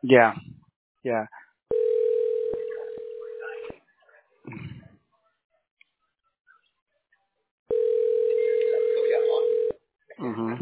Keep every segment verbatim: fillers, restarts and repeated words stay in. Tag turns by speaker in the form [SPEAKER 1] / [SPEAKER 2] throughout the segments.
[SPEAKER 1] Yeah, yeah. hmm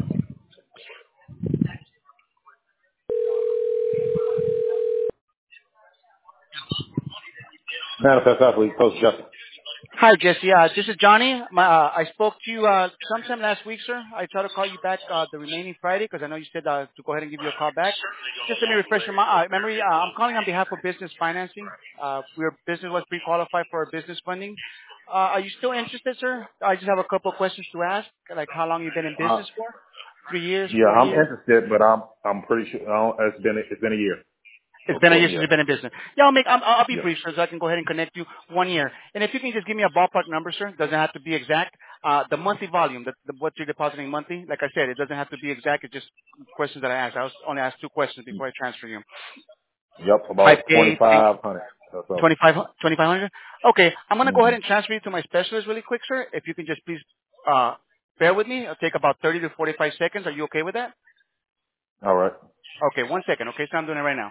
[SPEAKER 2] Manifest Athlete, Coach Justin.
[SPEAKER 1] Hi, Jesse. Uh, this is Johnny. My, uh, I spoke to you uh, sometime last week, sir. I tried to call you back uh, the remaining Friday because I know you said uh, to go ahead and give you a call back. Just let me refresh your mi- uh, memory. Uh, I'm calling on behalf of business financing. Uh, your business was pre-qualified for our business funding. Uh, are you still interested, sir? I just have a couple of questions to ask, like how long you've been in
[SPEAKER 2] Uh,
[SPEAKER 1] business for? Three years,
[SPEAKER 2] yeah,
[SPEAKER 1] four
[SPEAKER 2] I'm
[SPEAKER 1] years?
[SPEAKER 2] interested, but I'm I'm pretty sure I don't, it's been it's been a year.
[SPEAKER 1] It's
[SPEAKER 2] So
[SPEAKER 1] been a
[SPEAKER 2] for
[SPEAKER 1] year
[SPEAKER 2] a
[SPEAKER 1] since
[SPEAKER 2] year.
[SPEAKER 1] you've been in business. Yeah, I'll make. I'm, I'll be
[SPEAKER 2] Yeah.
[SPEAKER 1] brief, sir, so I can go ahead and connect you one year. And if you can just give me a ballpark number, sir, doesn't have to be exact. Uh, the monthly volume, the, the, what you're depositing monthly, like I said, it doesn't have to be exact. It's just questions that I asked. I was only asked two questions before I transfer you.
[SPEAKER 2] Yep,
[SPEAKER 1] five
[SPEAKER 2] about twenty
[SPEAKER 1] K,
[SPEAKER 2] five hundred or so.
[SPEAKER 1] twenty-five hundred. Okay, I'm gonna go
[SPEAKER 2] Mm-hmm.
[SPEAKER 1] ahead and transfer you to my specialist really quick, sir. If you can just please uh, bear with me. It'll take about thirty to forty-five seconds. Are you okay with that?
[SPEAKER 2] All right.
[SPEAKER 1] Okay, one second. Okay, so I'm doing it right now.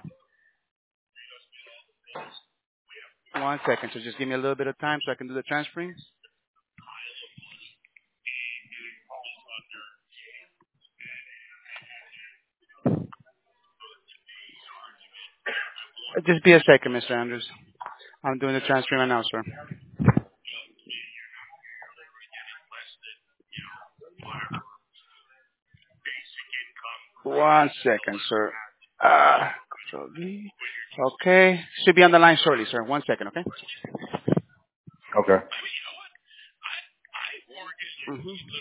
[SPEAKER 1] One second. So just give me a little bit of time so I can do the transferring. Uh, Just be a second, Mister Andrews. I'm doing the transfer right now, sir. One second, sir. Uh, Control V. Okay. Should be on the line shortly, sir. One second, okay?
[SPEAKER 2] Okay.
[SPEAKER 1] hmm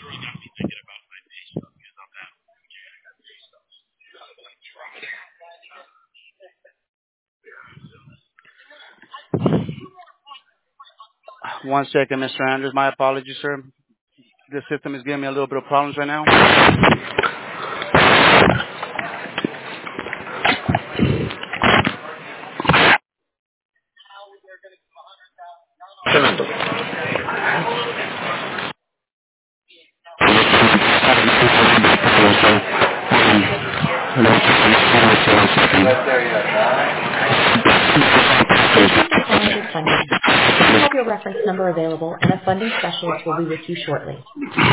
[SPEAKER 1] One second, Mister Andrews. My apologies, sir. The system is giving me a little bit of problems right now.
[SPEAKER 3] Thank you for calling Good Funding. Please have your reference number available, and a funding specialist will be with you shortly.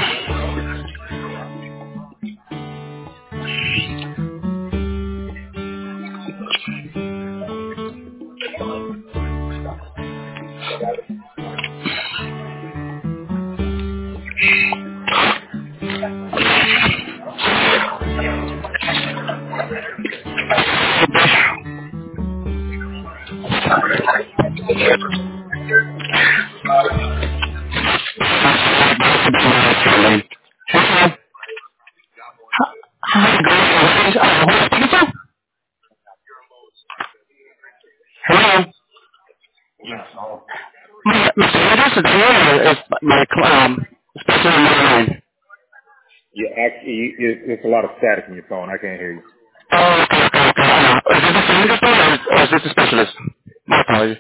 [SPEAKER 1] Hello?
[SPEAKER 2] Yes. Oh.
[SPEAKER 1] Mister Andrews, it's me. It's my um, special on the line.
[SPEAKER 2] Yeah, actually, it, it's a lot of static in your phone. I can't hear you.
[SPEAKER 1] Oh, okay, okay, okay. I know. Is this a Andrews phone or is, or is this a specialist? My apologies.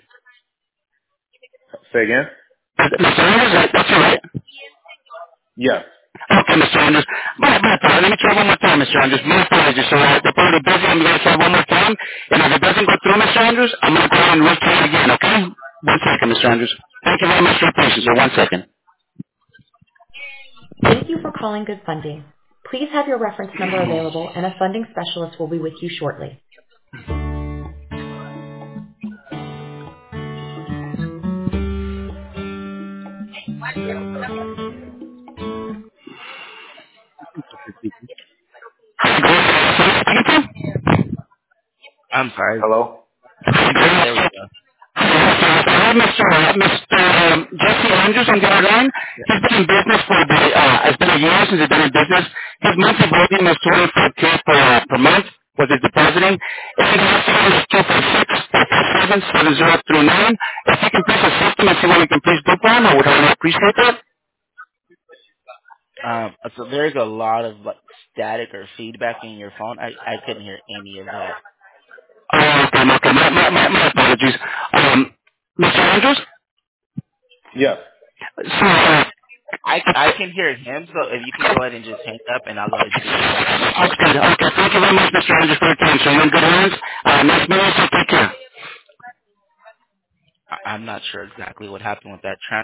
[SPEAKER 2] Say again?
[SPEAKER 1] Mister Andrews, that- that's you, right?
[SPEAKER 2] Yes.
[SPEAKER 1] Okay, Mister Andrews. My, my apologies. Let me try one more time, Mister Andrews. My apologies. So uh, they're probably busy. I'm going to try one more time. And if it doesn't go through, Mister Andrews, I'm going to go ahead and retry it again, okay? One second, Mister Andrews. Thank you very much for your patience. So one second.
[SPEAKER 3] Thank you for calling Good Funding. Please have your reference number available, and a funding specialist will be with you shortly.
[SPEAKER 4] I'm sorry.
[SPEAKER 2] Hello?
[SPEAKER 4] There we go.
[SPEAKER 1] Hi, Mister Uh, Mister Um, Jesse Andrews on the other line.
[SPEAKER 4] Yeah.
[SPEAKER 1] He's been in business for the, uh, it's been a year since he's been in business. His monthly volume is twenty-five K per, uh, per month, was his depositing. And his number is two five six, four five seven, seven zero three nine. If you can please assist him and see what we can please do for him, I would really appreciate that.
[SPEAKER 4] Um, so there's a lot of like static or feedback in your phone. I, I couldn't hear any of that.
[SPEAKER 1] Oh, okay, okay. My, my, my, my apologies. Um, Mister Andrews?
[SPEAKER 2] Yes.
[SPEAKER 1] So, uh,
[SPEAKER 4] I, I can hear him, so if you can go ahead and just hang up and I'll go ahead and speak to him.
[SPEAKER 1] okay, okay. Thank you very much, Mister Andrews, for your time. So you're in good hands. Uh, nice meeting
[SPEAKER 4] I'm not sure exactly what happened with that. Trans-